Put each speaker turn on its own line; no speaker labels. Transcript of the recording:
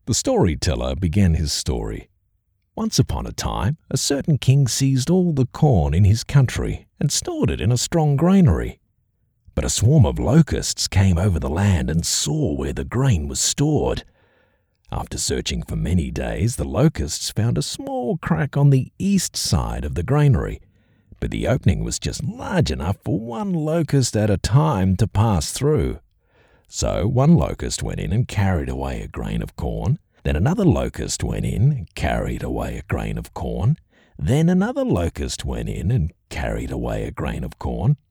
The storyteller began his story. Once upon a time, a certain king seized all the corn in his country and stored it in a strong granary. But a swarm of locusts came over the land and saw where the grain was stored. After searching for many days, the locusts found a small crack on the east side of the granary, but the opening was just large enough for one locust at a time to pass through. So one locust went in and carried away a grain of corn. Then another locust went in and carried away a grain of corn. Then another locust went in and carried away a grain of corn.